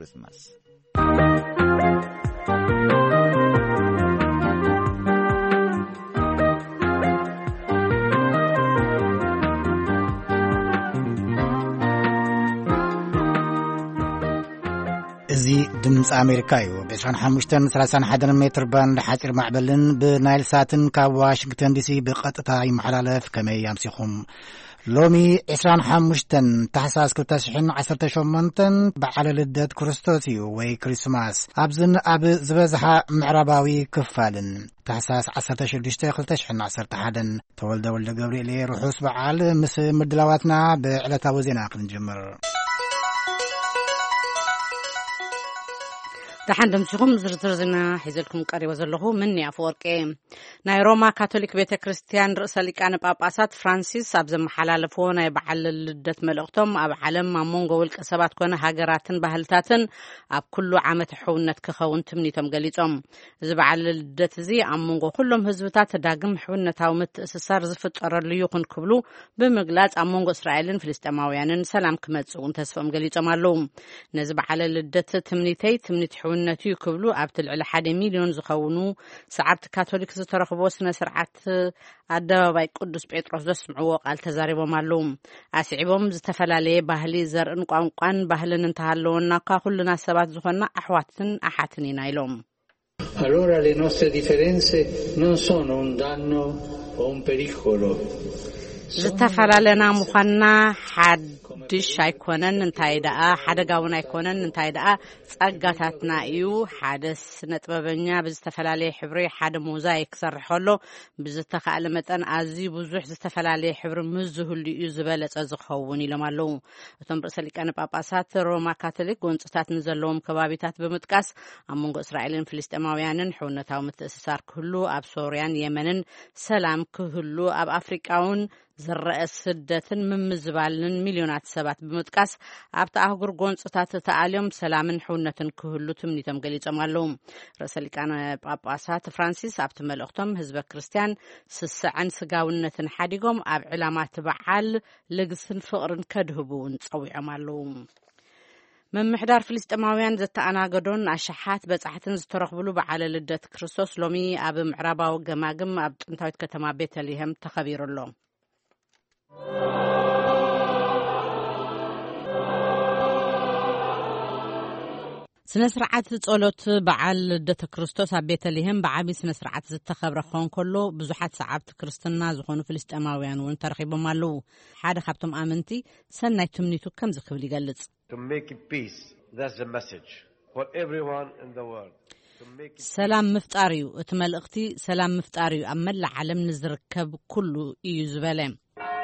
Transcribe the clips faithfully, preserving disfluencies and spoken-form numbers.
ክሪስማስ እዚ ድምፂ ኣሜሪካ እዩ ብ ሓሙሽተ ሰላሳ ሓደ ሜትር ባንድ ሓፂር ማዕበልን ብናይል ሳትን ካብ ዋሽንግተን ዲሲ ብቐጥታ ይመሓላለፍ ከመይ ኣምሲኹም ሎሚ عشرين وخمسة ታህሳስ ክልተ ሽሕን ዓሰርተ ሸሞንተን በዓለ ልደት ክርስቶስ እዩ ወይ ክሪስማስ ኣብዝን ኣብ ዝበዝሓ ምዕራባዊ ክፋልን ታህሳስ ዓሰርተ ሽዱሽተ ክልተ ሽሕን ዓሰርተ ሓደ ተወልደ ወልደ ገብርኤል ርሑስ በዓል ምስ ምድላዋትና ብዕለታዊ ዜና ክንጅምር دحندم سيخم زرزرزنا حيزلكم قريبا زلخو مني أفوركي ناي روما كاثوليك بيت كريستيان رئيس لكان باباسات فرانسيس أبزم حلالفون يبعل لدت ملقتهم أب علم مونغو والكسبات كونه هاجراتن بهلتاتن أب كل عامة حونت كخون تمني تمجليتهم زبعل لدت زي مونغو كلهم هزبتات داقم حونت أو متأسسار زفت قرر ليوخن قبلو بمجلات مونغو إسرائيل فلسطينيين سلام كمتسون تسفهم جليتهم علوم نزبعل لدت تمنيتي تمنيت حونتي كبلو أبتل على حد مليون زخونو سعبت كاثوليك زترخبو سنة سرعات الدبابة قدس بيتروس دسمعوا قال تزاربوا معلوم أسعبهم زتفلالي بهلي زر انقوان بهلن انتهالونا كلنا سبات زخنا أحواتن أحاتني نايلوم. Allora le nostre differenze non sono un danno o un pericolo. زتفلالنا مخنا حد دش يكونن انتاي دقا حدقاون يكونن انتاي دقا صقاتاتنا ايو حدث نطببنيا بزتفلالي حبري حد موزايك سرحولو بزتخال متن ازي بزوح زتفلالي حبر مزهو اللي يزبالت ازخوني لمالو اتم برسلك انا باباسات روما كاثوليك ونصتات نزلوم كبابيتات بمتقاس امونغو اسرائيلن فلسطينيين حونتاو متأسسار كله اب سوريان يمنن سلام كله اب افريقاون زرأس سدتن من مزبالن مليونات سبات بمتقاس ابتا اهغر غونصتات تعاليم سلامن حونتن كهلو تمني تمغليصم علوم رسلكان باباسات فرانسيس ابت ملختم حزب كريستيان سسعن سغاونتن حديغوم اب علامات بعال لغسن فقرن كدهبون صويعم علوم من محدار فلسطينيين زتأناقدون أشحات بصحتن زترخبلو بعلى لدت كريستوس لومي اب معرباو جماجم اب طنطاويت كتما بيتليهم تخبيرلو سنة سرعات تصولت بعل لدت كريستوس اب بيتليهم بعبي سنة سرعات زتخبر خون كله بزحات سعبت كريستنا زخونو فلسطينيين ونترخيبهم مالو حدا خبتم امنتي سناي تمنيتو كم زخبل يغلص to make peace that's the message for everyone in the world سلام مفتاريو اتملقتي سلام مفتاريو اما العالم نزركب كله يزبلم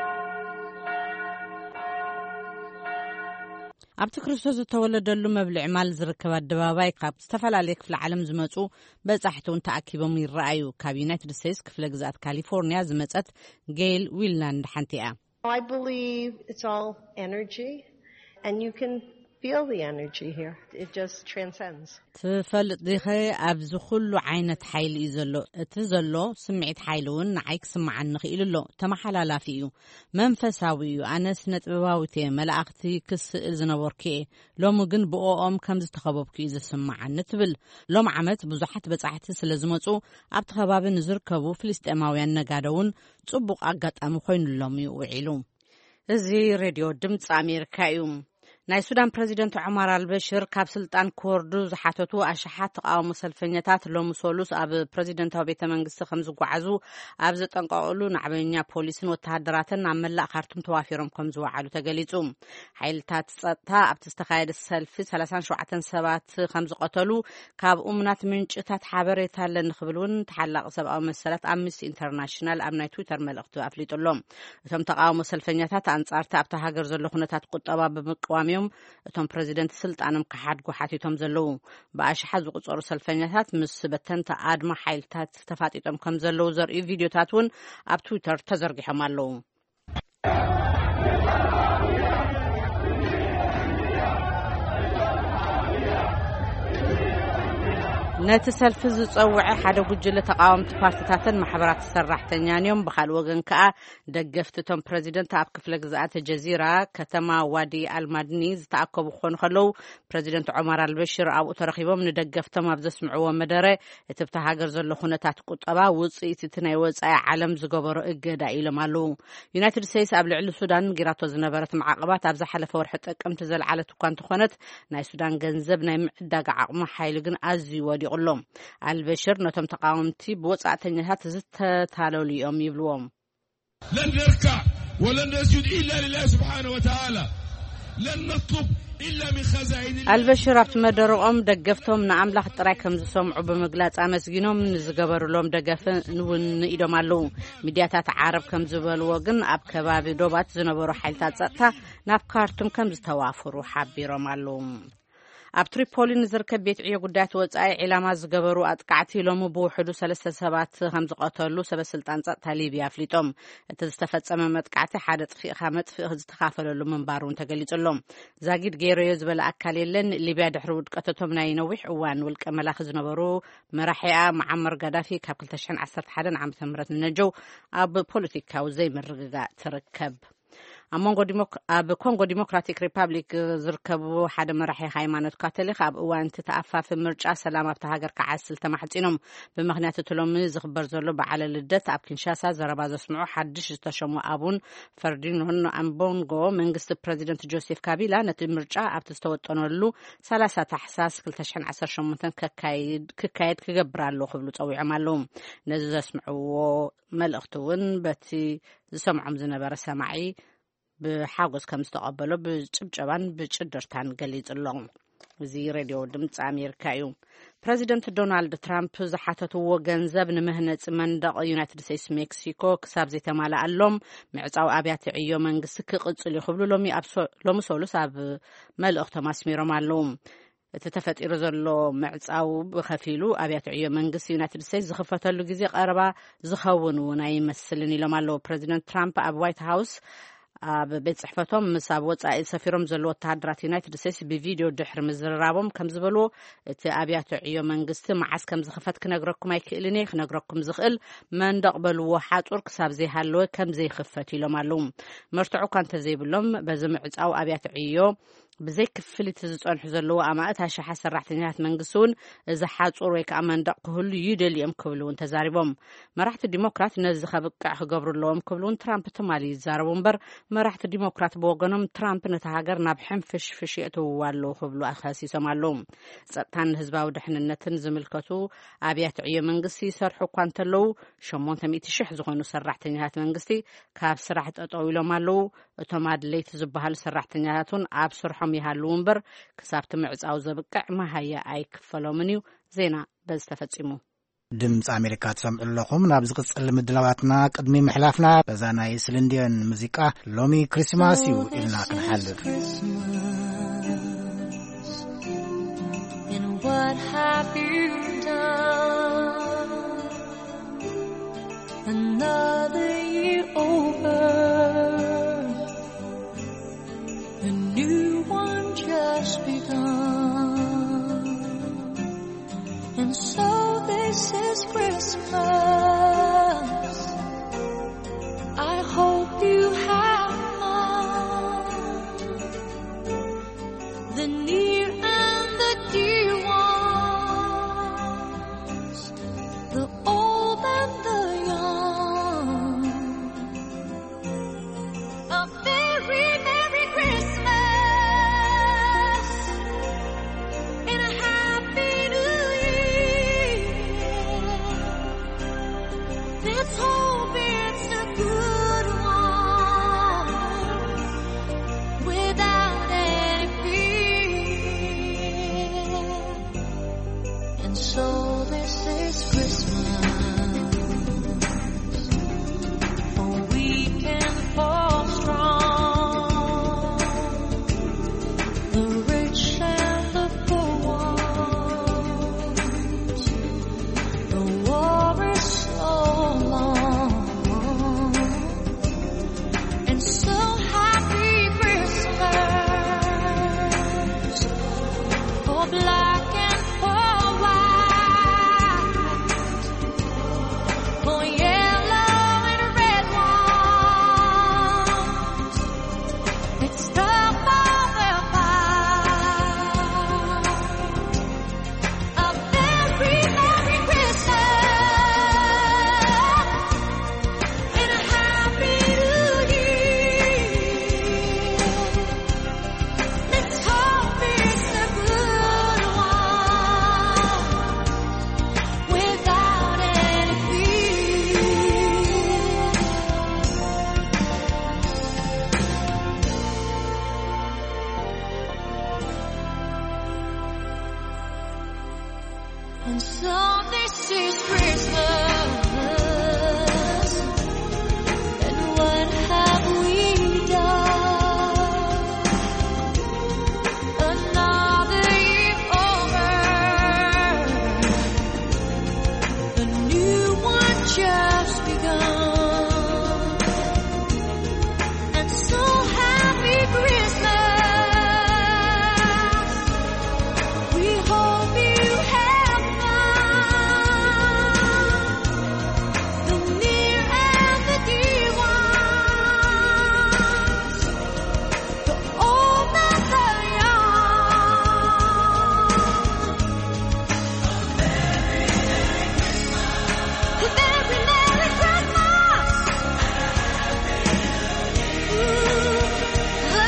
ኣብቲ ክርስቶስ ተወለደሉ መብልዕ ማል ዝርከባ ደባባይ ካብ ዝተፈላልየ ክፍለ ዓለም ዝመጹ በጻሕቱን ተኣኪቦም ይረኣዩ ካብ ዩናይትድ ስቴትስ ክፍለ ግዛት ካሊፎርኒያ ዝመጸት ጌል ዊላንድ ሓንቲ እያ I believe it's all energy and you can feel the energy here it just transcends تفلط دخي ابز كل عينت حيل يزلو اتزلو سمعت حيلون نعيك سمعن نخيللو تمحلالا فيو منفساويو انا سنطباوتي ملائكتي كسئل زنبركي لوم ግን بኦኦም ከም ዝተخببኩ ይስማዓን ትብል ሎም ዓመት ብዙሓት በጻሕቲ ስለዝመጹ ኣብ ተኸባቢ ንዝርከቡ ፍልስጤማውያን ነጋደውን ጽቡቕ አጋጣሚ ኮይኑሎም ይውዒሉ እዚ ሬድዮ ድምጽ ኣሜሪካ እዩ ናይ ሱዳን ፕሬዝዳንት ዑመር አልበሽር ካብ ስልጣን ኮርዱ ዝሓተቱ ኣሽሓት ተቃውሞ ሰልፈኛታት ሎም ሶሉስ ኣብ ፕሬዝዳንታዊ ቤተ መንግስቲ ከም ዝጓዓዙ ኣብ ዘጠንቀቁሉ ናዕበኛ ፖሊስን ወተሃደራትን ኣብ መላእ ካርቱም ተዋፊሮም ከም ዝወዓሉ ተገሊጹ ሓይልታት ጸጥታ ኣብ ተስተኻየደ ሰልፊ ሰላሳ ወሸውዓተ ሰባት ከም ዝቀተሉ ካብ ኡምናት ምንጭታት ሓበሬታ ለን ክብሉን ተሓላቕ ሰብኣዊ መሰላት ኣምነስቲ ኢንተርናሽናል ኣብ ናይ ትዊተር መልእኽቲ ኣፍሊጡሎም እቶም ተቃውሞ ሰልፈኛታት አንጻርታ ኣብታ ሃገር ዘሎ ኩነታት ቁጠባ በመቃወም እቶም ፕሬዝዳንት ስልጣንም ከሓድጉ ሓቲቶም ዘለው በአሽሓት ዝቁጸሩ ሰልፈኛታት ምስ በተንተ አድማ ሓይልታት ተፋጢጦም ከም ዘለው ዘርኢ ቪዲዮታት ውን ኣብ ትዊተር ተዘርጊሖም ኣለው نت سلف زصوع حدا ጉጅለ ተቃወምቲ ፓርቲታትን ማሕበራት ሰራሕተኛን እዮም በኻል ወገን ከኣ ደገፍትቶም ፕሬዚደንት ኣብ ክፍለ ግዛኣት ጀዚራ ከተማ ዋዲ አልማድኒ ዝተኣከቡ ኮን ከለው ፕሬዚደንት ዑመር አልበሽር ኣብኡ ተረኺቦም ንደገፍቶም ኣብ ዘስምዕዎ መደረ እቲ ብታ ሃገር ዘሎ ኩነታት ቁጠባ ውጽኢት እቲ ናይ ወጻኢ ዓለም ዝገበሮ እገዳ ኢሎም ኣለው ዩናይትድ ስቴትስ ኣብ ልዕሊ ሱዳን ጊራቶ ዝነበረት ማዕቀባት ኣብ ዝሓለፈ ወርሒ ጠቅምቲ ዘለዓለት እኳ እንትኾነት ናይ ሱዳን ገንዘብ ናይ ምዕዳግ ዓቕሚ ሓይሊ ግን ኣዝዩ ወዲቑሎም አልበሽር ነቶም ተቃወምቲ በወጻእተኛታት ዝተታለሉዮም ይብልዎም لن نركع ولن نسجد إلا لله سبحانه وتعالى لن نطلب إلا من خزائن الله አልበሽር ኣብቲ መደረኦም ደገፍቶም ንኣምላኽ ጥራይ ከም ዝሰምዑ ብምግላጽ ኣመስጊኖም ንዝገበሩሎም ደገፍ ንውን ኢዶም ኣለው ሚድያታት ዓረብ ከም ዝበልዎ ግን ኣብ ከባቢ ዶባት ዝነበሩ ሓይልታት ጸጥታ ናብ ካርቱም ከም ዝተዋፈሩ ሓቢሮም ኣለው ኣብ ትሪፖሊ ንዝርከብ ቤት ዕዮ ጉዳያት ወጻኢ ዕላማ ዝገበሩ ኣጥቃዕቲ ሎሙ ብውሕዱ ሰለስተ ሰባት ከም ዝቀተሉ ሰበስልጣን ጸጥታ ሊብያ ኣፍሊጦም እቲ ዝተፈጸመ መጥቃዕቲ ሓደ ጥፊእኻ መጥፊእ ዝተኻፈለሉ ምንባሩን ተገሊጹሎም ዛጊድ ገይሮዮ ዝበለ ኣካል የለን ሊብያ ድሕሪ ውድቀቶም ናይ ነዊሕ እዋን ውልቀ መላኽ ዝነበሩ መራሒያ መዓመር ጋዳፊ ካብ ክልተ ሽሕን ዓሰርተ ሓደን ዓመተ ምህረት ንነጀው ኣብ ፖለቲካዊ ዘይምርግጋእ ትርከብ ኣብ ኮንጎ ዲሞክራቲክ ሪፐብሊክ ዝርከቡ ሓደ መራሒ ሃይማኖት ካቶሊክ ኣብ እዋን ተኣፋፍ ምርጫ ሰላም ኣብታ ሃገር ከዓስል ተማሕጺኖም ብምኽንያት ሎሚ ዝኽበር ዘሎ በዓለ ልደት ኣብ ኪንሻሳ ዘረባ ዘስምዑ ሓድሽ ዝተሸሙ ኣቡን ፈርዲናንዶ ኣምቦንጎ መንግስቲ ፕሬዚደንት ጆሴፍ ካቢላ ነቲ ምርጫ ኣብቲ ዝተወጠነሉ ሰላሳ ታሕሳስ ክልተ ሽሕን ዓሰርተ ሸሞንተ ክካየድ ክገብር ኣሎ ክብሉ ፀዊዖም ኣለው ነዚ ዘስምዕዎ መልእኽቲ እውን በቲ ዝሰምዖም ዝነበረ ሰማዒ ብሓጎስ ከም ዝተቀበሎ ብጭብጨባን ብጭድርታን ገሊጽሎም እዚ ሬድዮ ድምፂ ኣሜሪካ እዩ ፕሬዚደንት ዶናልድ ትራምፕ ዝሓተትዎ ገንዘብ ንምህነጽ መንደቕ ዩናይትድ ስቴትስ ሜክሲኮ ክሳብ ዘይተማልኣሎም ምዕጻው ኣብያተ ዕዮ መንግስቲ ክቕጽል ይኽብሉ ሎሚ ኣብ ሎሚ ሰሉስ ኣብ መልእኽቶም ኣስሚሮም ኣለው እቲ ተፈጢሩ ዘሎ ምዕጻው ብኸፊሉ ኣብያተ ዕዮ መንግስቲ ዩናይትድ ስቴትስ ዝኽፈተሉ ግዜ ቀረባ ዝኸውን እውን ኣይመስልን ኢሎም ኣለው ፕሬዚደንት ትራምፕ ኣብ ዋይት ሃውስ ኣብ ቤት ጽሕፈቶም ምስ ኣብ ወጻኢ ሰፊሮም ዘሎ ወተሃደራት ዩናይትድ ስቴትስ ብቪድዮ ድሕሪ ምዝርራቦም ከም ዝበልዎ እቲ ኣብያተ ዕዮ መንግስቲ መዓስ ከም ዝኽፈት ክነግረኩም ኣይክእልን እየ ክነግረኩም ዝኽእል መንደቕ በልዎ ሓጹር ክሳብ ዘይሃለወ ከም ዘይኽፈት ኢሎም ኣለው መርትዑ እኳ እንተዘይብሎም በዚ ምዕጻው ኣብያተ ዕዮ ብዘይ ክፍሊት ዝጸንሑ ዘለዎ ኣማእት ኣሽሓ ሰራሕተኛታት መንግስቲ እውን እዚ ሓጹር ወይ ከዓ መንደቕ ክህሉ ይደልዮም ክብሉ እውን ተዛሪቦም መራሕቲ ዲሞክራት ነዚ ከብቅዕ ክገብሩ ኣለዎም ክብሉ እውን ትራምፕ ትማሊ ይዛረቡ እምበር መራሕቲ ዲሞክራት ብወገኖም ትራምፕ ነቲ ሃገር ናብ ሕንፍሽፍሽ የእትውዎ ኣለዉ ክብሉ ኣኸሲሶም ኣለው ጸጥታን ህዝባዊ ድሕንነትን ዝምልከቱ ኣብያተ ዕዮ መንግስቲ ይሰርሑ እኳ እንተለዉ ሸሞንተ ሚእቲ ሽሕ ዝኾኑ ሰራሕተኛታት መንግስቲ ካብ ስራሕ ጠጠው ኢሎም ኣለው እቶም ኣድለይቲ ዝበሃሉ ሰራሕተኛታት እውን ኣብ ስርሖም ይሃልው እምበር ክሳብቲ ምዕጻው ዘብቅዕ መሃያ ኣይክፈሎምን እዩ ዜና በዚ ተፈጺሙ ድምፂ ኣሜሪካ ትሰምዑ ኣለኹም ናብ ዝቕጽል ምድላዋትና ቅድሚ ምሕላፍና በዛ ናይ ስልንድየን ሙዚቃ ሎሚ ክሪስማስ እዩ ኢልና ክንሓልፍ What have you done? Another year over, a new one just begun, and so this is Christmas. I hope you have fun. The near and the dear ones, the old and the young. A very Merry Christmas and a Happy New Year. And so this is Christmas. And what have we done? Another year over. A new one just begun. And so happy Christmas. We hope you have fun. The near and the dear ones. The old and the young. A very Merry Christmas. A very Merry Christmas. Ooh, oh.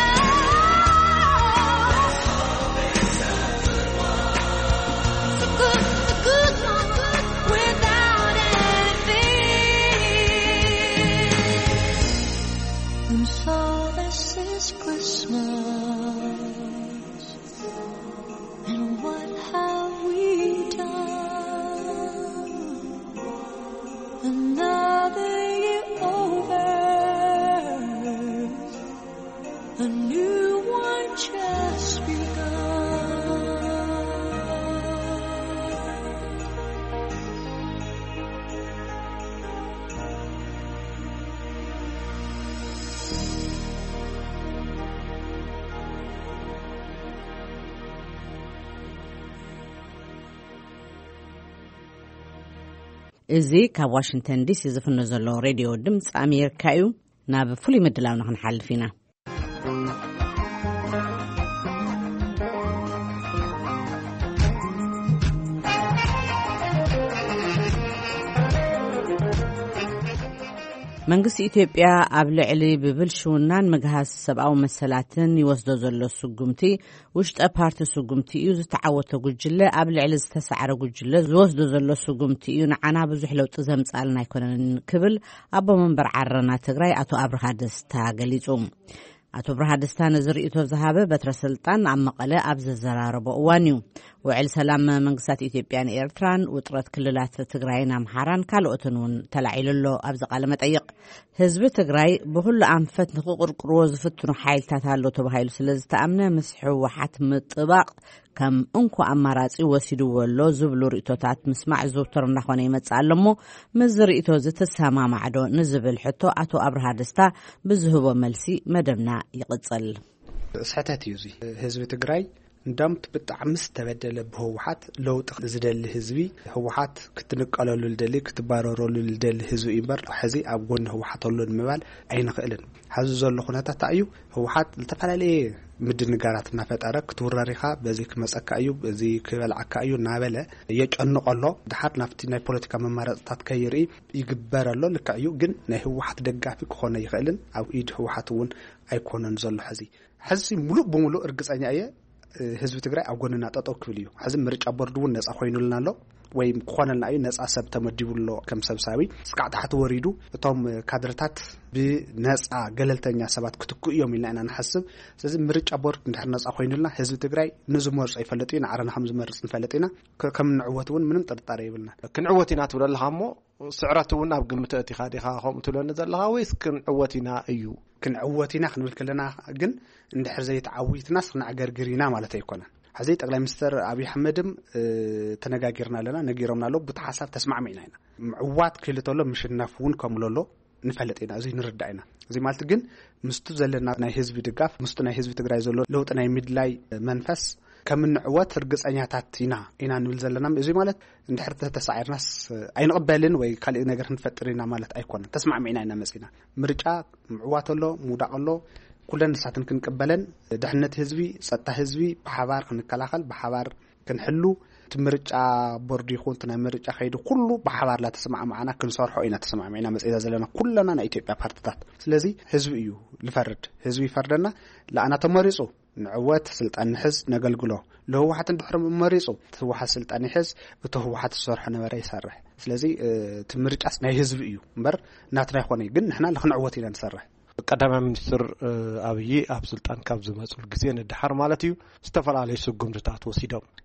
So good, the good one, without anything. And so this is Christmas. And what have we done? Another year over. A new one just begun. እዚ ካብ ዋሽንግተን ዲሲ ዝፍኖ ዘሎ ሬድዮ ድምፂ ኣሜሪካ እዩ ናብ ፍሉይ ምድላው ንክንሓልፍ ኢና መንግስቲ ኢትዮጵያ ኣብ ልዕሊ ብብልሽውናን መግሃስ ሰብኣዊ መሰላትን ይወስዶ ዘሎ ስጉምቲ ውሽጠ ፓርቲ ስጉምቲ እዩ ዝተዓወተ ጉጅለ ኣብ ልዕሊ ዝተሰዓረ ጉጅለ ዝወስዶ ዘሎ ስጉምቲ እዩ ንዓና ብዙሕ ለውጢ ዘምጻልና ኣይኮነን ክብል ኣቦ መንበር ዓረና ትግራይ ኣቶ ኣብርሃ ደስታ ገሊጹ ኣቶ ኣብርሃ ደስታ ነዝርእቶ ዝሃበ በትረ ስልጣን ኣብ መቐለ ኣብ ዘዘራረቦ እዋን እዩ ውዕል ሰላም መንግስታት ኢትዮጵያን ኤርትራን ውጥረት ክልላት ትግራይን ኣምሓራን ካልኦትን እውን ተላዒሉሎ ኣብ ዝቃለ መጠይቅ ህዝቢ ትግራይ ብኩሉ ኣንፈት ንኽቁርቁርዎ ዝፍትኑ ሓይልታት ኣሎ ተባሂሉ ስለዝተኣምነ ምስ ሕወሓት ምጥባቅ ከም እንኳ ኣማራጺ ወሲድዎ ኣሎ ዝብሉ ርእቶታት ምስማዕ ዝውተር እናኾነ ይመጽእ ኣሎ እሞ ምስ ርእቶ ዝተሰማማዕዶ ንዝብል ሕቶ ኣቶ ኣብርሃ ደስታ ብዝህቦ መልሲ መደብና ይቕጽል ስሕተት እዩ ህዝቢ ትግራይ እንዳምት ብጣዕሚ ዝተበደለ ብህወሓት ለውጥ ዝደሊ ህዝቢ ህወሓት ክትንቀለሉ ልደሊ ክትባረረሉ ልደሊ ህዝቢ ይበር ሕዚ ኣብ ጎን ህወሓት ኣሎ ንምባል ኣይንኽእልን ሓዚ ዘሎ ኩነታት እዩ ህወሓት ዝተፈላለየ ምድንጋራት እናፈጠረ ክትውረሪኻ በዚ ክመፀካ እዩ በዚ ክበልዓካ እዩ እናበለ የጨንቆሎ ድሓር ናፍቲ ናይ ፖለቲካ መማረፅታት ከይርኢ ይግበረሎ ልክዕ እዩ ግን ናይ ህወሓት ደጋፊ ክኾነ ይኽእልን ኣብ ኢድ ህወሓት እውን ኣይኮነን ዘሎ ሕዚ ሕዚ ሙሉእ ብሙሉእ እርግፀኛ እየ ህዝቢ ትግራይ ኣብ ጎንና ጠጠው ክብል እዩ ሕዚ ምርጫ ቦርድ እውን ነፃ ኮይኑልና ኣሎ ወይ ኮነልና እዩ ነፃ ሰብ ተመዲቡሎ ከም ሰብሳቢ ስካዕ ታሕቲ ወሪዱ እቶም ካድረታት ብነፃ ገለልተኛ ሰባት ክትኩ እዮም ኢልና ኢና ንሓስብ ስለዚ ምርጫ ቦርድ እንድሕር ነፃ ኮይኑልና ህዝቢ ትግራይ ንዝመርጾ ይፈለጥ ኢና ዓረና ከም ዝመርጽ ንፈለጥ ኢና ከም ንዕወት እውን ምንም ጥርጣሬ ይብልና ክንዕወት ኢና ትብለልካ እሞ ስዕረት እውን ኣብ ግምት እቲኻ ዲኻ ከምኡ ትብለኒ ዘለኻ ወይስ ክንዕወት ኢና እዩ ክንዕወት ኢና ክንብል ከለና ግን እንድሕር ዘይተዓዊትና ስናዕገርግሪና ማለት ኣይኮነን حزي ጠቅላይ ሚኒስትር አብይ አህመድም ተነጋጊርና ለና ነጊሮምና ሎ ብተሐሳብ ተስማዕሚና ኢና ምዕዋት ክልተሎ ምሽናፉን ከምሎሎ ንፈለጥና እዚ ንርዳይና እዚ ማለት ግን ምስቱ ዘለና ናይ ህዝቢ ድጋፍ ምስቱ ናይ ህዝቢ ትግራይ ዘሎ ለውጥ ናይ ሚድላይ መንፈስ ከም ንዕወት እርግፀኛታት ኢና ኢና ንብል ዘለና እዚ ማለት እንድሕር ተሳዒርናስ ኣይንቀበልን ወይ ካልእ ነገር ንፈጥርና ማለት ኣይኮነን ተስማዕሚና ኢና መጽና ምርጫ ምዕዋትሎ ሙዳቅሎ ኩለን ንሳትን ክንቀበለን ድሕነት ህዝቢ ጸጥታ ህዝቢ በሓባር ክንከላኸል በሓባር ክንሕሉ ትምርጫ ቦርድ ይኹን ትና ምርጫ ኸይዱ ኩሉ በሓባር ላ ተስማዕ ማዓና ክንሰርሖ ኢና ተስማዕ ማዓና መጽዳ ዘለና ኩለና ናይ ኢትዮጵያ ፓርቲታት ስለዚህ ህዝቢ እዩ ልፈርድ ህዝቢ ይፈርደና ለአና ተመሪጹ ንዕወት ስልጣን ንሕዝ ነገልግሎ ለህወሓት እንድሕር መሪጹ ህወሓት ስልጣን ይሕዝ እተህወሓት ዝሰርሖ ነበረ ይሰርሕ ስለዚህ ትምርጫስ ናይ ህዝቢ እዩ እምበር ናትና ይኾነ ግን ንሕና ለክንዕወት ኢና ንሰርሕ ቀዳማይ ሚኒስትር አብይ ኣብ ስልጣን ካብ ዝመጹ ግዜ ንድሓር ማለት እዩ ዝተፈላለዩ ስጉምትታት ወሲዶም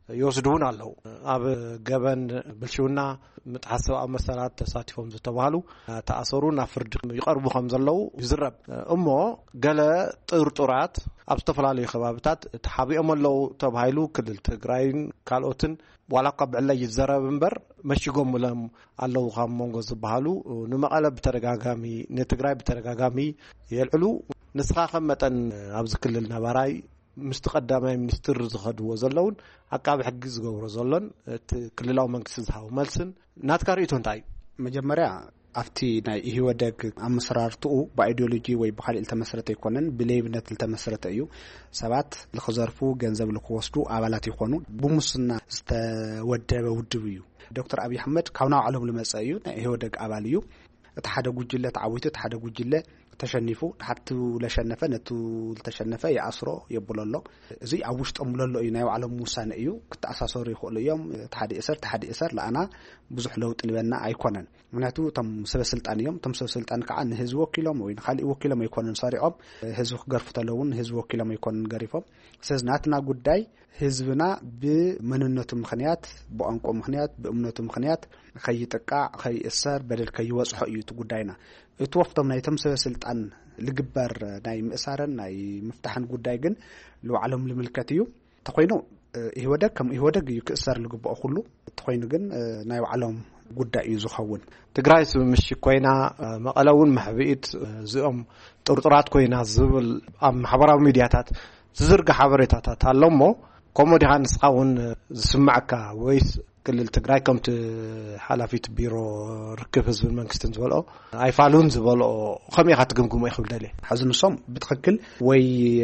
يوسدون አለው ኣብ ገበን ብልሽውና ምጥሐሰብ ኣብ መሰላት ተሳቲፎም ዝተባሃሉ ተኣሰሩን ኣብ ፍርድ ይቀርቡ ከም ዘለው ይዝረብ እሞ ገለ ጥርጥራት ኣብ ዝተፈላለዩ ከባቢታት ተሓቢኦም ኣለው ተባሂሉ ክልል ትግራይን ካልኦትን ዋላካ ብዕላይ ይዘረብ እምበር መሽጎም ለም ኣለው ከም መንጎ ዝበሃሉ ንመቐለ በተረጋጋሚ ንትግራይ በተረጋጋሚ የልዕሉ ንስኻ ከም መጠን ኣብ ዝክልል ነባራይ مستقدمي منستر زخدو زلون عقاب حق زغورو زلون كللاو መንግስቲ ዝሃው መልስን ናትካሪቶን ታይ መጀመሪያ አፍቲ ናይ ይወደግ አመስራርቱ በአይዲዮሎጂ ወይ በኻሊል ተመሰረተ ይኮነን ብሌብነት ተመሰረተ እዩ ሰባት ለኸዘርፉ ገንዘብ ለኸወስዱ አባላት ይኮኑ በሙስና ዝተወደበ ውድብ እዩ ዶክተር አብይ አህመድ ካውና ዓለም ለመጻዩ ናይ ይወደግ አባል እዩ ተሓደ ጉጅለ ተዓዊቱ ተሓደ ጉጅለ ተሸኒፉ ሐቱ ለሸነፈ ነቱ ለተሸነፈ ያስሮ ይብለሎ እዚ አውሽጦም ለሎ እዩ ናይ ዓለም ሙሳነ እዩ ክተአሳሰሩ ይخሉ እዮም ተሓዲ እሰር ተሓዲ እሰር ለአና ብዙሕ ለውጥ ልበና አይኮነን ምክንያቱ ተም ሰበስልጣን እዮም ተም ሰበስልጣን ከዓ ንህዝብ ወኪሎም ወይ ንኻሊ ወኪሎም አይኮነን ሰሪዖም ህዝብ ገርፉ ተለውን ህዝብ ወኪሎም አይኮነን ገሪፎም ስለዝናትና ጉዳይ ህዝብና በመንነቱ ምክንያት በአንቆ ምክንያት በእምነቱ ምክንያት ከይጥቃ ከይእሰር በደል ከይወጽሑ እዩ ጉዳይና እትወፍቶም ናይ ተም ሰበስልጣን ልግበር ናይ ምእሳረን ናይ መፍታሕን ጉዳይ ግን ለዓለም ልምልከት እዩ ተኮይኑ ይወደግ ከም ይወደግ እዩ ክእሰር ልግበኦ ሁሉ ተኮይኑ ግን ናይ ዓለም ጉዳይ እዩ ዝኸውን ትግራይ ምሽ ኮይና መቀለውን ማህቢት ዝኦም ጥርጥራት ኮይና ዝብል ኣብ ማሕበራዊ ሚድያታት ዝዝርጋ ሓበሬታታት ኣለሞ ኮሞዲሃን ስኻውን ዝስማዕካ ወይስ كل تجري كمت حلفيت بيرو ركب حزب المنكستن زبالو عيفعلون زبالو خمي خات جمجم يخبر دلي حزن الصم بتخكل وي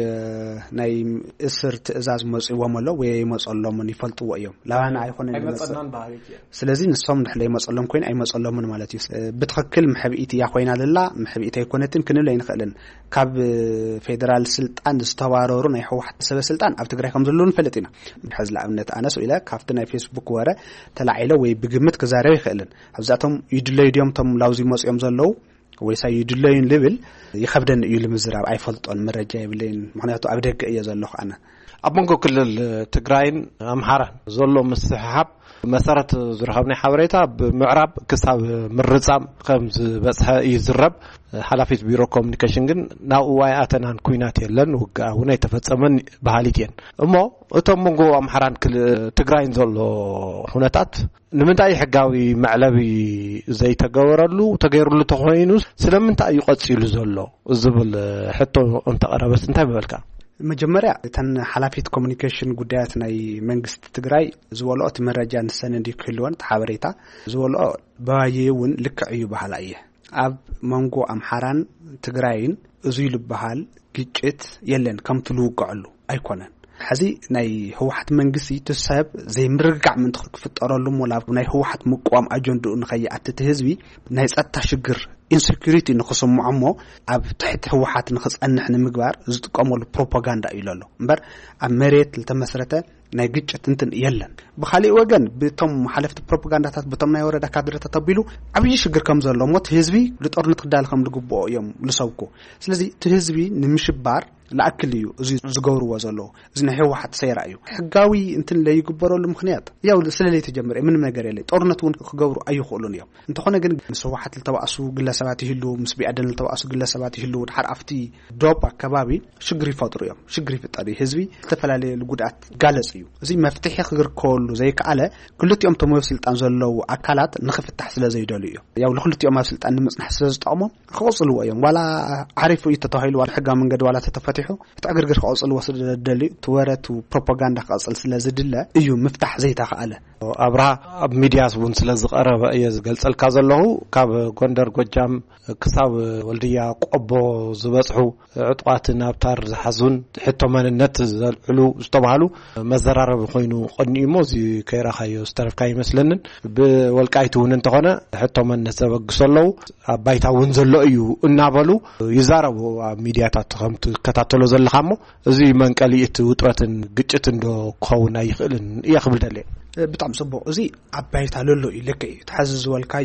ناي إسر تأزاز مص وملا وي مص الله من يفلتوا ويوم لا أنا عيفون أي مص أنان بهاريك سلازين الصم نحلي مص الله كوين أي مص الله من مالتي بتخكل محبيتي يا خوينا لله محبيتي يكونتن كنا لا ينخلن كاب فيدرال سلطان استوارورون يحو حتى سبب سلطان أبتقرأ كم زلون فلتنا حزل أمنت أنا سئلة كافتنا فيسبوك ورا تلعيله وبجمت كزاري خلن حبزاتهم يدلي اليوم تم لازم مص يوم زلوا ويساي يدلين ليفل يخبرن يلم الزرع عيفلط المرجع بلين معناته أبدك يزلخ أنا أبونكو كل التجرين أمحرة زلوا مسحاب مسارة زرهبني حوريتها بمعرب كسب مرزام خمس بس يزرب حلفيت بيرو كوميونيكيشن جن ناو واياتنا كوينات يلن وهنا يتفتصمن بحالتين أما أتمنى أمحران كل تجرين زلوا هناتات نمنتاي حقاوي معلبي زي تجاورلو تجاورلو تخوينوس سلمنت أي قصيل زلوا الزبل حتى أنت قرب بس أنت ببالك مجمرة تن حلفيت كوميونيكيشن قدرات ناي منجست تجري زوالات مرجان السنة دي كلون تحاوريتا زوالات بايون لك عيوب حلايه أب منجو أمحران تجرين زيل بحال جيت يلن كم تلوق علو أيقونن حزي ناي هو حد منجسي تسحب زي مرجع من تخرج في الطرالم ولا ناي هو حد مقام أجندو نخيّ أتتهزبي ناي أتشجر insecurity نخصم معمو أب تحت هو حد نخص أن إحنا مقبار زد قاموا البروباغندا إلى مبر أمريت التمسرته ناجيت تنتن يلن بخالي وجن بتم حلفت البروباغندا تات بتم نايورة كادر تطبيلو عبي شجر كم زلوا ما تهزبي لتقرن تقدال خم لجبوا يوم لسوقه سلزي تهزبي نمشي بار لأكل يو زي زجور وزلوا زين هو حد سير أيو حقاوي أنتن لا يجبروا المخنيات يا ولد سللي تجمر من ما جري لي أرنتون خجور أيو خلون يوم أنت خنا جن سوا حد التواسو قلة سبعة هلو مسبي عدن التواسو قلة سبعة هلو حر أفتي دوبا كبابي شجري فاضر يوم شجري في الطريق هزبي تفعل عليه الجودات جالس يو زي مفتاح غير كل زي كعلة كل يوم تموصل تنزلوا أكلات نخف التحصيل زي دوليو يا ولد كل يوم وصلت أن نحصل طعمه خلاص الويوم ولا عارفوا يتطهيل ولا حاجة من جد ولا تتفتح تأجر جر خاصل وصل الدليل توارت وبروباغندا خاصل سلازد الله أيوة مفتاح زي تخاله أبرا بميدياس ونسلز قرب أيز قلت الكاز الله كاب قندر قجام كساب والديا قبو زبصحو عطقاتنا بتار حزون حتى من النت العلو استبعلو مزرار بخينو قني موزي كيرا خيو استرف كاي مثلن بالكايتون انتقنا حتى من نسبق صلوا بايتا ونزلو أيو النابلو يزاربوا ميدياتات خمت كتاتلو زل خامو زي من قليت وطرتن ግጭትን ዶ ኮውና ይخلن يخبل دلي بطعم صبو زي عبايت على له إلك تحزز والكايو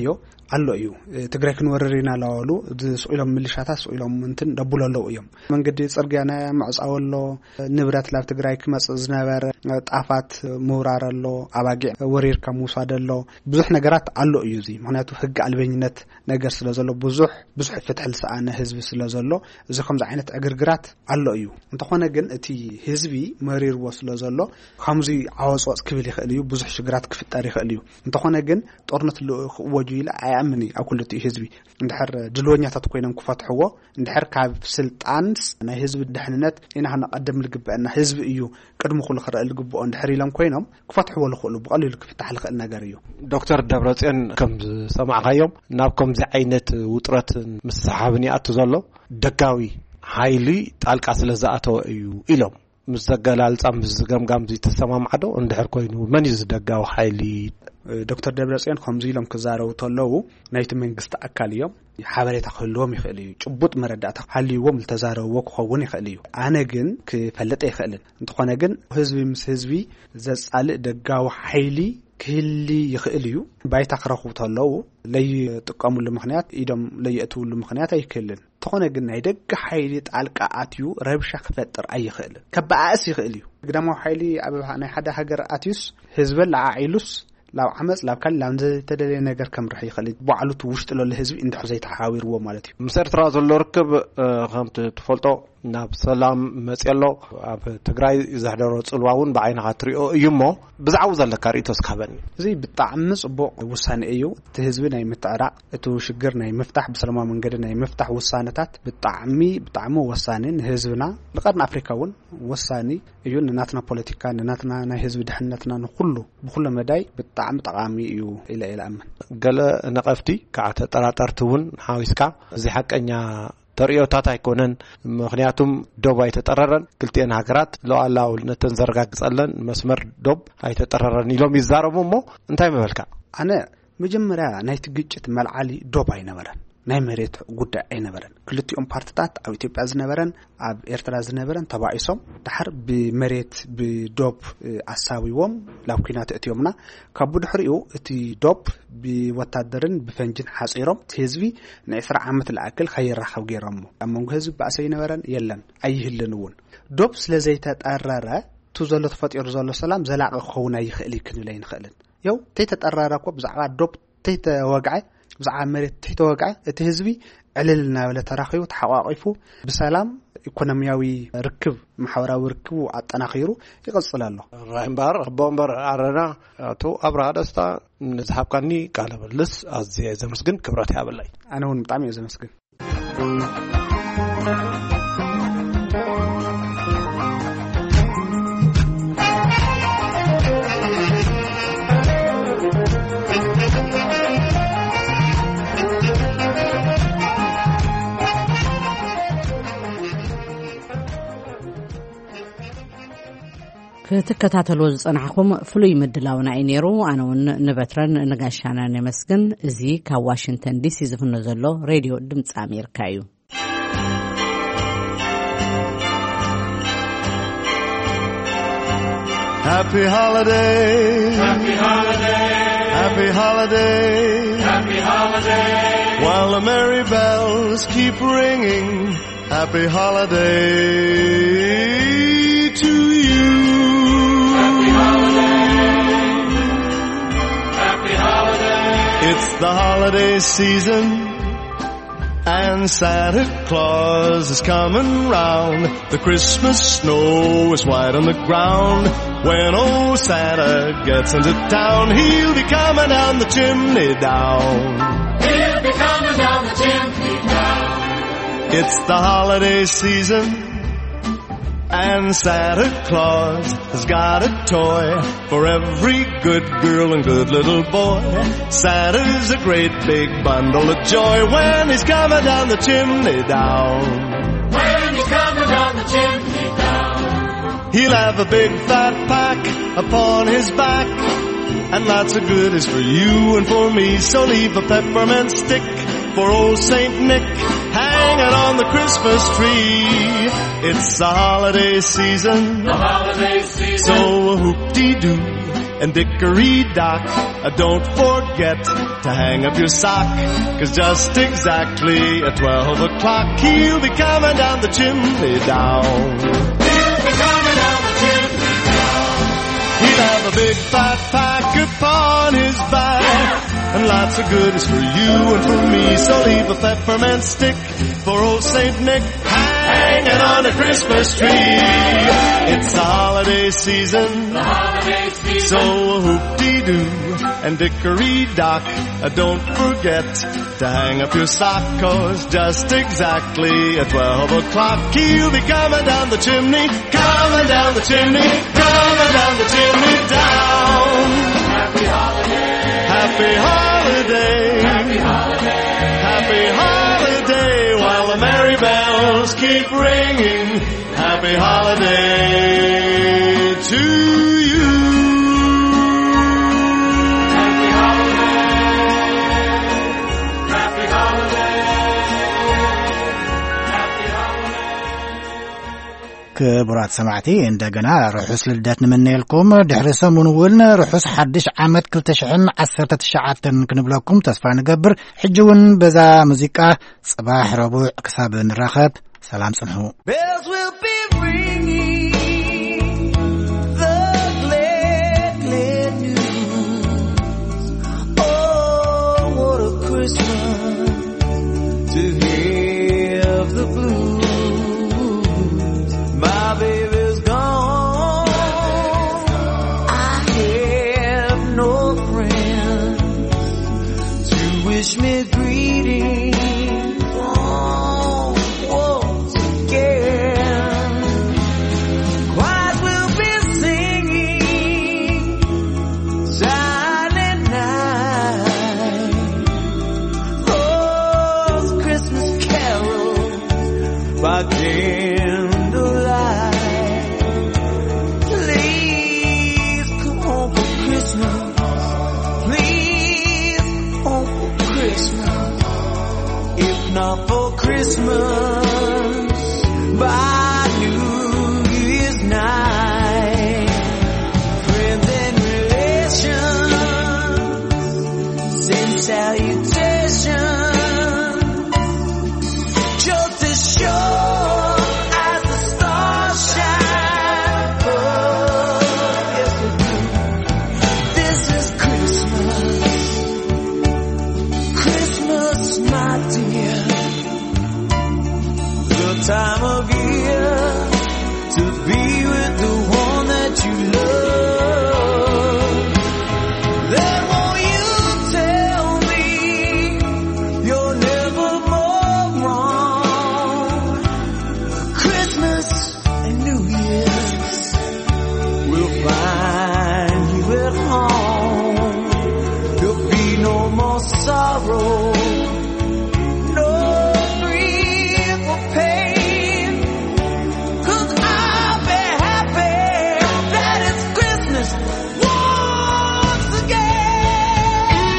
ኣሎ እዩ ትግራይ ክንወረሪና ላወሉ ዝስኢሎም ምልሻታት ስኢሎም እንትን ደቡለለው እዮም መንገዲ ጽርግያና ማዕጻወሎ ንብረት ላብ ትግራይ ክመጽእ ዝነበረ ጣፋት ምውራረሎ አባጊዕ ወሪርካ ምውሳደሎ ብዙሕ ነገራት ኣሎ እዩ እዚ ምክንያቱ ህግ አልበኝነት ነገር ስለዘሎ ብዙሕ ብዙሕ ፍትሕ ልሰአነ ህዝቢ ስለዘሎ እዚ ከምዚ ዓይነት እግርግራት ኣሎ እዩ እንተኾነ ግን እቲ ህዝቢ መሪርዎ ስለዘሎ ከምዚ ዓወጾ ክብል ይኽእል እዩ ብዙሕ ሽግራት ክፍጠር ይኽእል እዩ እንተኾነ ግን ጦርነት ክወጁ ኢላ አያምኒ ኣብ ኩልቲ ህዝቢ እንድሕር ድልወኛታት ኮይኖም ክፈትሕዎ እንድሕር ካብ ስልጣንስ ናይ ህዝቢ ድሕንነት ኢና ንቀደም ልግበአና ህዝቢ እዩ ቅድሙ ኩሉ ክረአ ልግበኦ እንድሕር ኢሎም ኮይኖም ክፈትሕዎ ልኽእሉ ብቐሊሉ ክፍታሕ ልኽእል ነገር እዩ ዶክተር ደብረጽዮን ከም ሰማዕካዮም ናብ ከምዚ ዓይነት ውጥረት ምስሓብን ይኣቱ ዘሎ ደጋዊ ሓይሊ ጣልቃ ስለዝኣተወ እዩ ኢሎም ምስ ዘገላልጻ ምስ ዝገምጋም ዝተሰማምዓዶ እንድሕር ኮይኑ መን እዩ ደጋዊ ሓይሊ ዶክተር ደብረጽዮን ከምዚ ኢሎም ክዛረቡ ተለው ናይቲ መንግስቲ አካል እዮም ሓበሬታ ክህልዎም ይኽእል እዩ ጭቡጥ መረዳእታ ሓልይዎም ልተዛረብዎ ክኸውን ይኽእል እዩ ኣነ ግን ክፈልጥ ይኽእልን እንተኾነ ግን ህዝቢ ምስ ህዝቢ ዘጻልእ ደጋዊ ሓይሊ ክህሊ ይኽእል እዩ ባይታ ክረኽቡ ተለው ለይጥቀሙሉ ምኽንያት ኢዶም ለይእትውሉ ምኽንያት ኣይክህልን እንተኾነ ግን ናይ ደጋ ሓይሊ ጣልቃ ኣትዩ ረብሻ ክፈጥር ኣይኽእልን ከበኣስ ይኽእል እዩ ግዳማዊ ሓይሊ ኣብ ናይ ሓደ ሃገር ኣትዩስ ህዝቢ ለዓኢሉስ ላብ ዓመጽ ላብ ካል ላብ ዝተደለየ ነገር ከምርሕ ይኽእል ባዕሉት ውሽጥ ለ ህዝቢ እንድሕ ዘይተሓዊርዎ ማለት እዩ ምስ ኤርትራ ዘሎ ርክብ ከምቲ ትፈልጦ ናብ ሰላም መጽሎ ኣብ ትግራይ ዘሕደሮ ጽልዋ እውን ብዓይንኻ ትሪኦ እዩ እሞ ብዛዕባ ዘለካ ርእቶስ ካበኒ እዚ ብጣዕሚ ጽቡቕ ውሳነ እዩ እቲ ህዝቢ ናይ ምትዕራቕ እቲ ሽግር ናይ ምፍታሕ ብሰላማዊ መንገዲ ናይ ምፍታሕ ውሳነታት ብጣዕሚ ብጣዕሚ ወሳኒን ህዝብና ንቐርኒ አፍሪካ እውን ወሳኒ እዩ ንናትና ፖለቲካ ንናትና ናይ ህዝቢ ድሕነትና ንኩሉ ብኩሉ መዳይ ብጣዕሚ ጠቃሚ እዩ ኢለ ኢለ ኣመን ገለ ነቐፍቲ ከዓ ተጠራጠርቲ እውን ሓዊስካ እዚ ሓቀኛ ተርእዮታት ኣይኮነን ምክንያቱም ዶብ ኣይተጠረረን ክልቲአን ሃገራት ሉዓላውነተን ዘረጋግጸለን መስመር ዶብ ኣይተጠረረን ኢሎም ይዛረቡ እሞ እንታይ መበልካ ኣነ መጀመርያ ናይቲ ግጭት መልዓሊ ዶብ ኣይነበረን ናይ መሬት ጉዳይ ኣይነበረን ክልቲኦም ፓርቲታት ኣብ ኢትዮጵያ ዝነበረን ኣብ ኤርትራ ዝነበረን ተባኢሶም ድሕር ብመሬት ብዶብ ኣሳዊዎም ላብ ኩናት እትዮምና ካብ ድሕሪኡ እቲ ዶብ ብወታደርን ብፈንጅን ሓጺሮም ህዝቢ ንዒስራ ዓመት ለኣክል ከይራኸብ ገይሮም ኣብ መንጎ ህዝቢ ባእሰ ይነበረን የለን ኣይህልን እውን ዶብ ስለዘይተጠረረ ቱ ዘሎ ተፈጢሩ ዘሎ ሰላም ዘላቂ ክኸውን ኣይኽእል ክንብል ኣይንኽእልን ያው ተይተጠረረኮ ብዛዕባ ዶብ ተይተወግዐ ብዛዕባ መሬት ተይተወግዐ እቲ ህዝቢ ዕልል እናበለ ተራኺቡ ተሓቋቂፉ ብሰላም ኢኮኖሚያዊ ርክብ ማሕበራዊ ርክቡ አጠናኺሩ ይቀጽል ኣሎ ራይምባር ቦምበር አረና አቶ አብርሃ ደስታ ንዝሃብካኒ ቃለ መልስ ኣዝየ ዘመስግን ክብረት ያበላይ ኣነ እውን ብጣዕሚ እየ ዘመስግን ክትከታተሉ ዝጸናሕኩም ፍሉይ ምድላውና እዩ ነይሩ ኣነ እውን ንበትረን ነጋሻና ነመስግን እዚ ካብ ዋሽንግተን ዲሲ ዝፍኖ ዘሎ ሬድዮ ድምፂ ኣሜሪካ እዩ Happy holiday Happy holiday Happy holiday Happy holiday While the merry bells keep ringing Happy holiday to you Happy holiday Happy holiday It's the holiday season and Santa Claus is coming round. The Christmas snow is white on the ground. When old Santa gets into town, he'll be coming down the chimney down. He'll be coming down the chimney down. It's the holiday season and Santa Claus has got a toy for every good girl and good little boy. Santa's a great big bundle of joy when he's coming down the chimney down. When he's coming down the chimney down. He'll have a big fat pack upon his back and lots of goodies for you and for me. So leave a peppermint stick for old Saint Nick hanging on the Christmas tree. It's the holiday season, the holiday season. So a hoop-dee-doo, and Dickory Dock, uh, don't forget to hang up your sock, 'cause just exactly at twelve o'clock he'll be coming down the chimney down. He'll be coming down the chimney down. He'll have a big fat pack upon his back, and lots of goodies for you and for me. So leave a peppermint stick for old Saint Nick hanging on a Christmas tree. It's the holiday season, the holiday season. So whoop-dee-doo and Dickory Dock, uh, don't forget to hang up your sock, 'cause just exactly at twelve o'clock he'll be coming down the chimney, coming down the chimney, coming down the chimney down. Happy holiday, happy holiday, happy holiday, happy holiday, while the merry bells keep ringing. Happy holiday to you. Happy holiday, happy holiday, happy holiday. ክቡራት ሰማዕቲ እንደገና ርሑስ ልደት ንመነየልኩም ድሕሪ ሰሙን እውን ርሑስ ሓድሽ ዓመት ሁለት ሺህ ዓሰርተ ትሽዓተ ክንብለኩም ተስፋ ንገብር። ሕጂ እውን በዛ ሙዚቃ ጽባሕ ረቡዕ ክሳብ ንራኸብ ሰላም ጽንሑ። Bells will be ringing the glad, glad news. Oh, what a Christmas to have the blues. My baby's gone, I have no friends to wish me greetings. By candlelight, please come home for Christmas. Please home for Christmas. If not for Christmas, by New Year's night, friends and relations send salutations. Just as sure as the stars shine, oh, yes they do. This is Christmas, Christmas, my dear, the time of year to be with the one that you love. Then won't you tell me you're never more wrong? Christmas and New Year's will find you at home. There'll be no more sorrow, no grief or pain, 'cause I'll be happy that it's Christmas once again.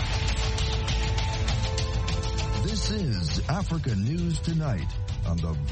This is Africa News Tonight on the